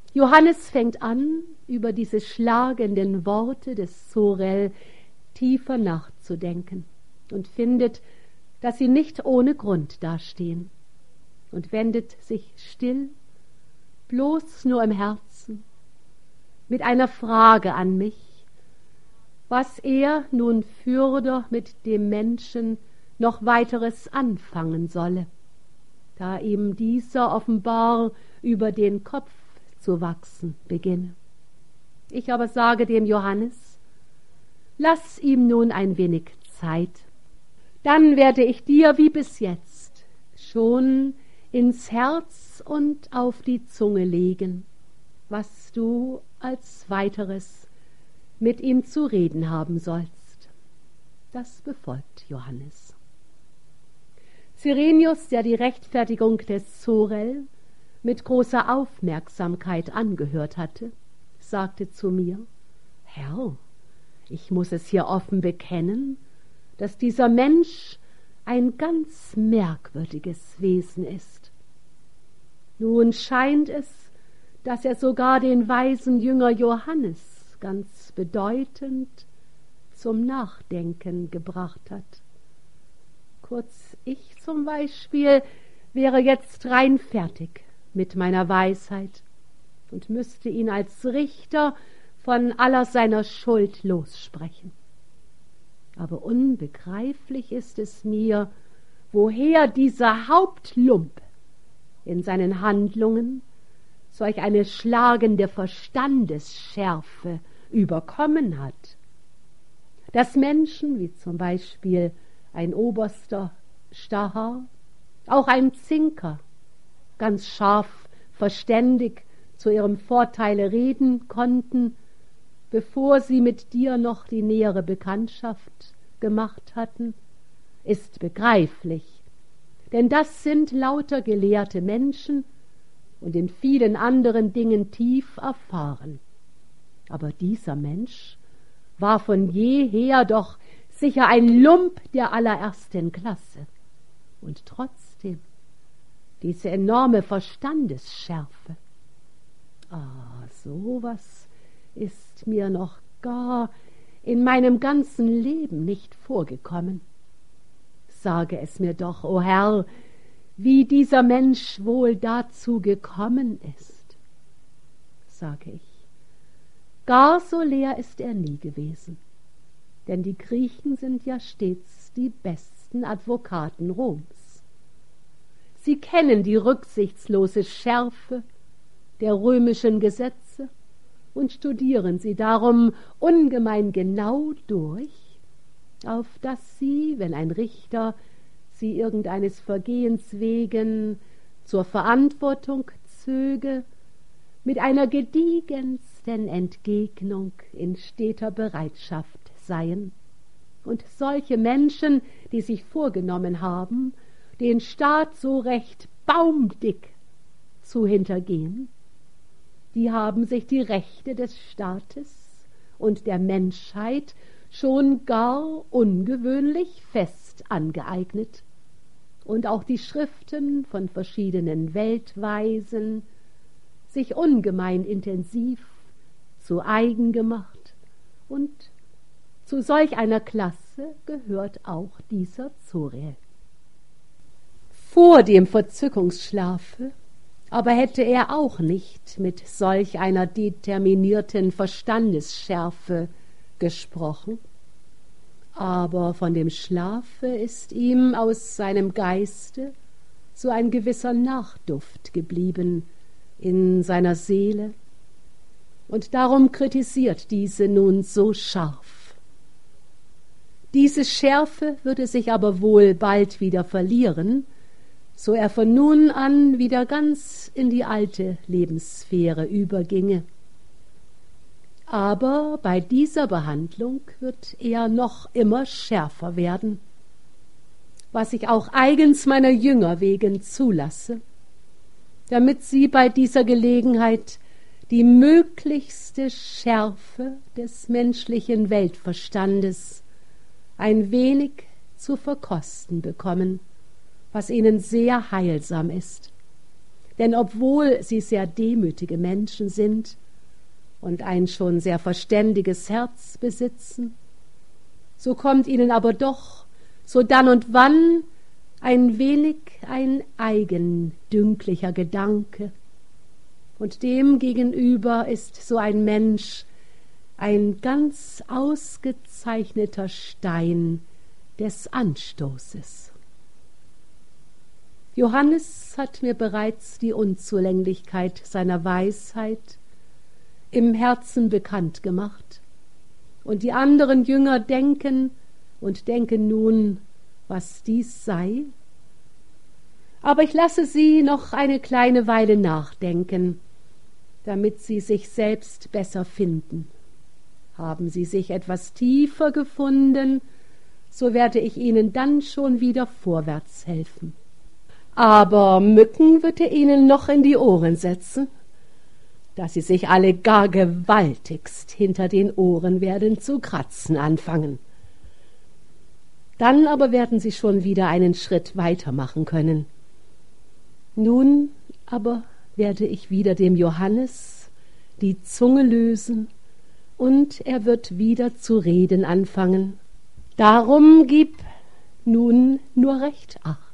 Johannes fängt an, über diese schlagenden Worte des Sorel tiefer nachzudenken und findet, dass sie nicht ohne Grund dastehen, und wendet sich still, bloß nur im Herzen, mit einer Frage an mich, was er nun fürder mit dem Menschen noch weiteres anfangen solle, da ihm dieser offenbar über den Kopf zu wachsen beginne. Ich aber sage dem Johannes, lass ihm nun ein wenig Zeit, dann werde ich dir wie bis jetzt schon ins Herz und auf die Zunge legen, was du als weiteres mit ihm zu reden haben sollst. Das befolgt Johannes. Cyrenius, der die Rechtfertigung des Sorel mit großer Aufmerksamkeit angehört hatte, sagte zu mir, Herr, ich muß es hier offen bekennen, dass dieser Mensch ein ganz merkwürdiges Wesen ist. Nun scheint es, dass er sogar den weisen Jünger Johannes ganz bedeutend zum Nachdenken gebracht hat. Kurz, ich zum Beispiel wäre jetzt rein fertig mit meiner Weisheit und müsste ihn als Richter von aller seiner Schuld lossprechen. Aber unbegreiflich ist es mir, woher dieser Hauptlump in seinen Handlungen solch eine schlagende Verstandesschärfe überkommen hat, dass Menschen wie zum Beispiel ein oberster Stahar, auch ein Zinker, ganz scharf verständig zu ihrem Vorteile reden konnten, bevor sie mit dir noch die nähere Bekanntschaft gemacht hatten, ist begreiflich, denn das sind lauter gelehrte Menschen und in vielen anderen Dingen tief erfahren. Aber dieser Mensch war von jeher doch sicher ein Lump der allerersten Klasse. Und trotzdem diese enorme Verstandesschärfe. Sowas ist mir noch gar in meinem ganzen Leben nicht vorgekommen. Sage es mir doch, o Herr, wie dieser Mensch wohl dazu gekommen ist. Sage ich, gar so leer ist er nie gewesen, denn die Griechen sind ja stets die besten Advokaten Roms. Sie kennen die rücksichtslose Schärfe der römischen Gesetze und studieren sie darum ungemein genau durch, auf dass sie, wenn ein Richter sie irgendeines Vergehens wegen zur Verantwortung zöge, mit einer gediegensten Entgegnung in steter Bereitschaft seien. Und solche Menschen, die sich vorgenommen haben, den Staat so recht baumdick zu hintergehen, die haben sich die Rechte des Staates und der Menschheit schon gar ungewöhnlich fest angeeignet und auch die Schriften von verschiedenen Weltweisen sich ungemein intensiv zu eigen gemacht, und zu solch einer Klasse gehört auch dieser Zorel. Vor dem Verzückungsschlafe aber hätte er auch nicht mit solch einer determinierten Verstandesschärfe gesprochen, aber von dem Schlafe ist ihm aus seinem Geiste so ein gewisser Nachduft geblieben in seiner Seele, und darum kritisiert diese nun so scharf. Diese Schärfe würde sich aber wohl bald wieder verlieren, so er von nun an wieder ganz in die alte Lebenssphäre überginge. Aber bei dieser Behandlung wird er noch immer schärfer werden, was ich auch eigens meiner Jünger wegen zulasse, damit sie bei dieser Gelegenheit die möglichste Schärfe des menschlichen Weltverstandes ein wenig zu verkosten bekommen, was ihnen sehr heilsam ist. Denn obwohl sie sehr demütige Menschen sind und ein schon sehr verständiges Herz besitzen, so kommt ihnen aber doch so dann und wann ein wenig ein eigendünglicher Gedanke, und dem gegenüber ist so ein Mensch ein ganz ausgezeichneter Stein des Anstoßes. Johannes hat mir bereits die Unzulänglichkeit seiner Weisheit im Herzen bekannt gemacht, und die anderen Jünger denken und denken nun, was dies sei. Aber ich lasse sie noch eine kleine Weile nachdenken, damit sie sich selbst besser finden. Haben sie sich etwas tiefer gefunden, so werde ich ihnen dann schon wieder vorwärts helfen. Aber Mücken wird er ihnen noch in die Ohren setzen, dass sie sich alle gar gewaltigst hinter den Ohren werden zu kratzen anfangen. Dann aber werden sie schon wieder einen Schritt weitermachen können. Nun aber werde ich wieder dem Johannes die Zunge lösen, und er wird wieder zu reden anfangen. Darum gib nun nur recht Acht.